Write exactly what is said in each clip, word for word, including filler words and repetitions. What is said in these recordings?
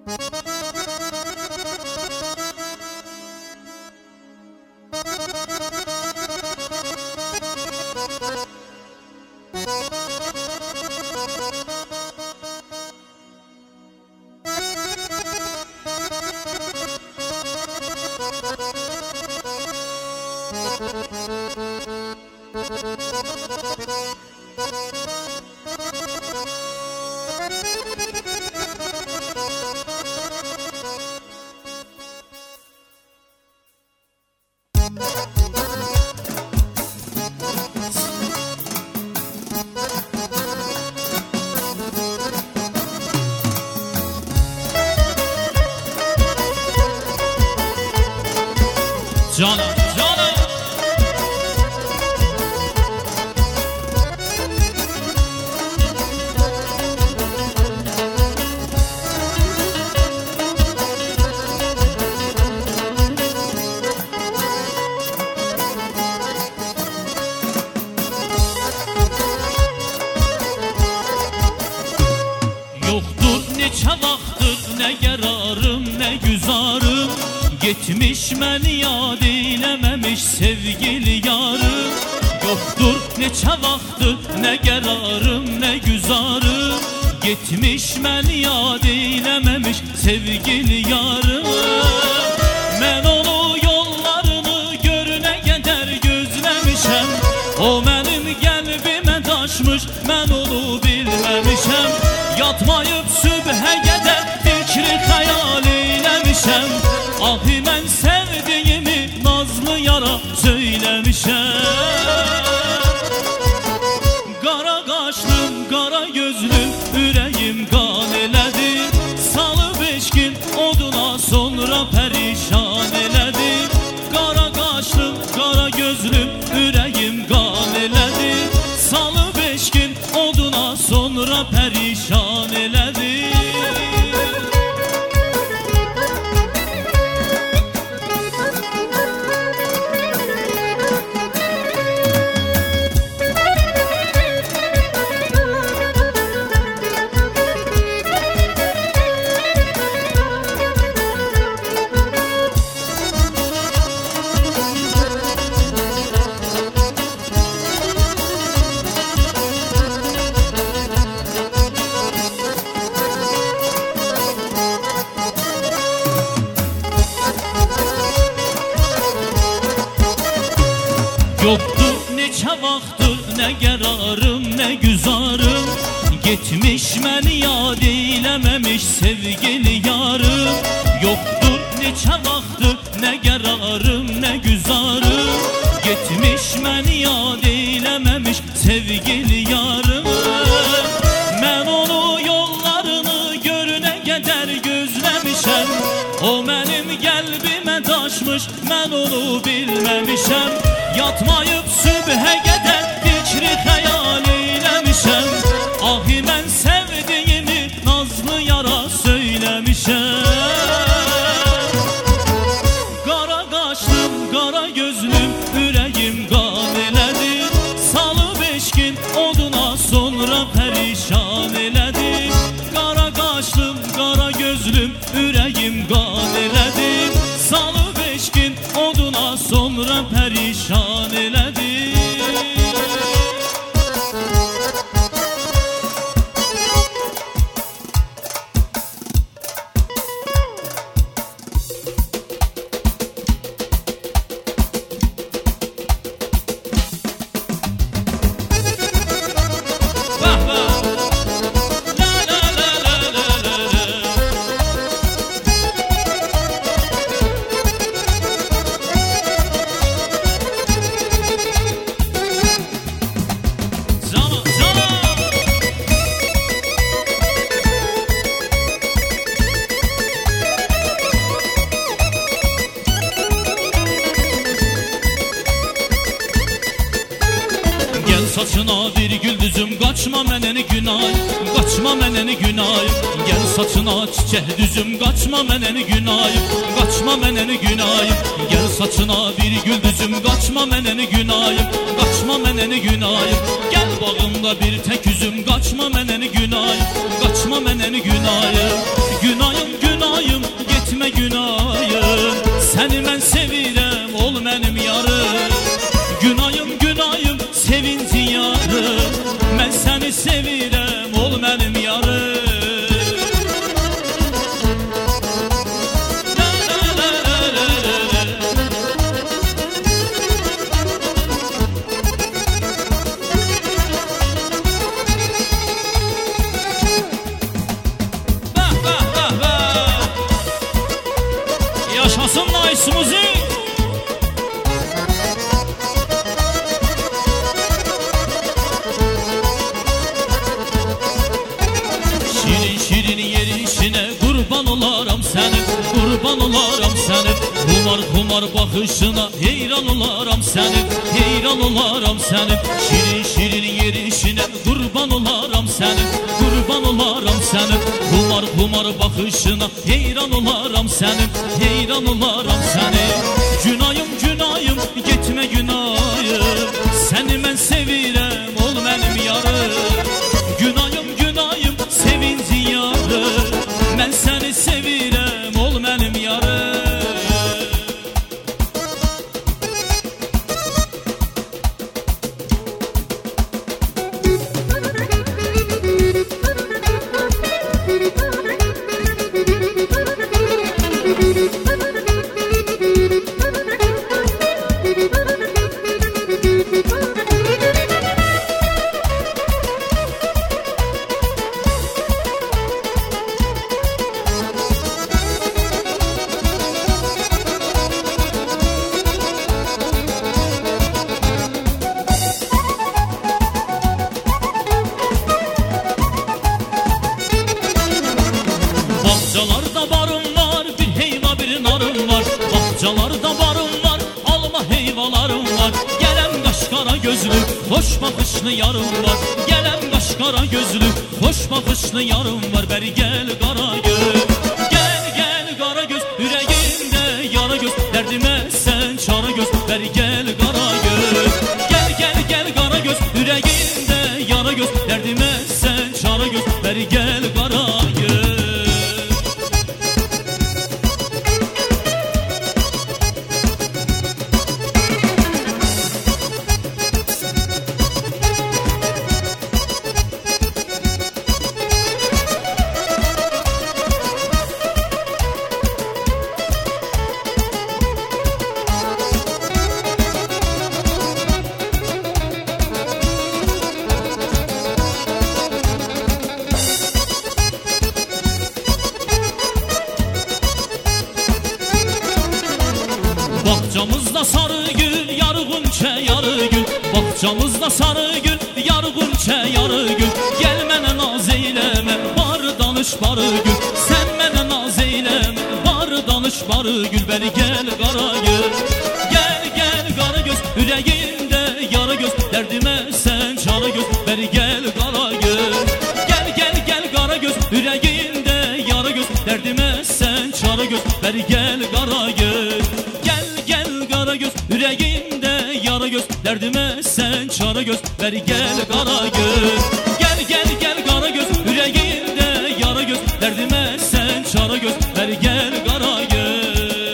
Canım, canım. Yoktur neçə vaxtdır nə qərarım, nə güzarım, getmiş məni yad eyləməmiş sevgili yarım. Yoktur neçə vaxtdır nə qərarım, nə güzarım, getmiş məni yad eyləməmiş sevgili yarım. Mən onu yollarını görünə qədər gözləmişəm, o mənim qəlbimə daşmış, mən onu bilməmişəm. Yatmayıb sübhə qədər fikri xəyal eyləmişəm, ahi mən sevdiyimi nazlı yara söyləmişəm. Qara qaşlım, qara gözlüm, ürəyim qan elədi, salıb eşkin oduna sonra pərişan elədi. Qara qaşlım, qara gözlüm, ürəyim qan elədi, salıb eşkin oduna sonra pərişan elədi. Yoktur neçə vaxtdır nə qərarım, nə güzarım, getmiş məni yad eyləməmiş sevgili yarım. Yoktur neçə vaxtdır nə qərarım, nə güzarım, getmiş məni yad eyləməmiş sevgili yarım. Mən onu yollarını görünə qədər gözləmişəm, o mənim qəlbimə daşmış, mən onu bilməmişəm. Yatmayıb sübhə qədər fikri xəyal eyləmişəm, ahi mən sevdiyimi nazlı yara söyləmişəm. Qara qaşlım, qara gözlüm, ürəyim qan elədi, salıb eşkin oduna sonra pərişan elədi. Qara qaşlım, qara gözlüm, ürəyim qan elədi, salıb eşkin oduna sonra pərişan elədi. Saçına bir güldüzüm, qaçma mənəni günay, qaçma mənəni günay. Gəl saçına çiçək düzüm, qaçma mənəni günay, qaçma mənəni günay. Gəl saçına bir güldüzüm, qaçma mənəni günay, qaçma mənəni günay. Gəl bağımda bir tək üzüm, qaçma mənəni günay, qaçma mənəni günay. Günayım günay Rus müzik. Şirin şirin yerişine kurban olaram senin, kurban olaram senin. Humar humar bakışına heyran olaram senin, heyran olaram senin. Şirin şirin yerişine kurban olaram senin, kurban olaram senin. Humar humar bakışına heyran olaram senin, heyran olaram senin. Günayım günayım gitme günayım, seni ben sevirem ol benim yarım. Günayım günayım sevincin yarı, ben seni sevirem ol benim yarım. Bahçalarda barım var, bir heyva bir narım var. Bahçalarda barım var, alma heyvalarım var. Gelen kaşkara gözlü, hoş bakışlı yarım var. Gelen kaşkara gözlü, hoş bakışlı yarım var. Beri gel kara göz, gel gel kara göz. Yüreğimde yara göz, derdime sen çare göz. Beri gel kara göz, gel gel gel kara göz. Yüreğimde yara göz, derdime sen çare göz. Beri gel kara göz. Bahçamızda sarı gül, yarğunçe yarı gül. Bahçamızda sarı gül, yarğunçe yarı gül. Gel mənə naz eyleme, var danış barı gül. Sen mənə naz eyleme, var danış barı gül. Beri gel kara göz, gel gel kara göz. Yüreğimde yara göz, derdime sen çare göz. Beri gel kara göz, gel gel gel kara göz. Yüreğimde yara göz, derdime sen çare göz. Beri gel kara göz, kara göz, yüreğimde yara göz. Derdime sen çare göz. Beri gel kara göz, gel gel gel kara göz. Yüreğimde yara göz. Derdime sen çare göz. Beri gel kara göz.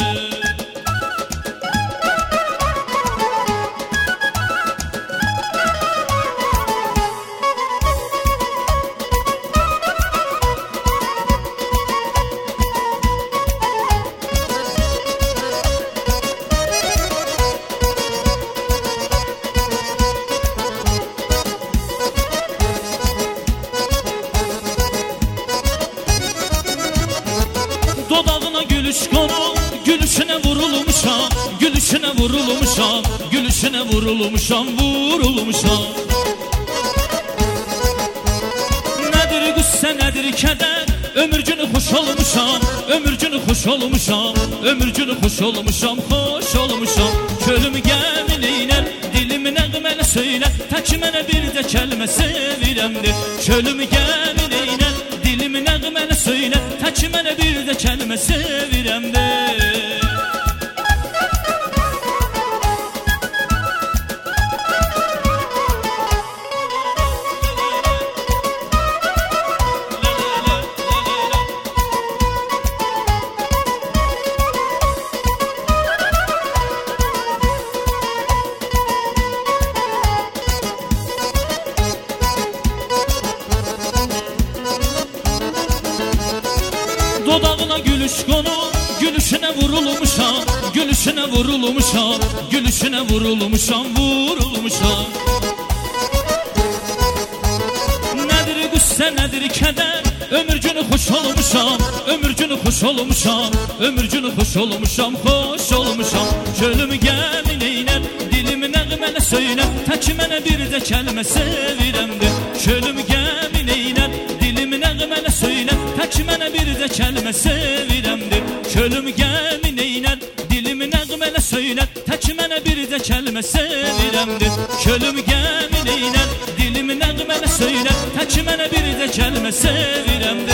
Dodağına gülüş konu, gülüşüne vurulmuşam, gülüşüne vurulmuşam, gülüşüne vurulmuşam, vurulmuşam. Nedir qüssə, nedir keder, ömürcünü xoş olmuşam, ömürcünü xoş olmuşam, ömürcünü xoş olmuşam, xoş olmuşam. Kölüm gəmin eynər, dilimi nəğməni söylər, tək mənə bir də kəlmə sevirəmdir. Kölüm gəmin eynər, dilimi nəğməni söylər, tək mənə bir də kəlmə sevirəmdir. Dodağına gülüş konu, gülüşüne vurulmuşam, gülüşüne vurulmuşam, gülüşüne vurulmuşam, vurulmuşam. Nedir qüssə, nedir keder, ömür günü xoş olmuşam, ömür günü xoş olmuşam, ömür günü xoş olmuşam, xoş olmuşam. Könlüm gəmin eynər, dilim nəğməni söylər, tək mənə bir də kəlmə sevirəmdir. Könlüm gəmin eynər, dilim nəğməni söylər, tək mənə bir də kəlmə sevirəmdir. Könlüm gəmin eynər, dilim nəğməni söylər, tək mənə bir də kəlmə sevirəmdir. Könlüm gəmin eynər, dilim nəğməni söylər, tək mənə bir də kəlmə sevirəmdir.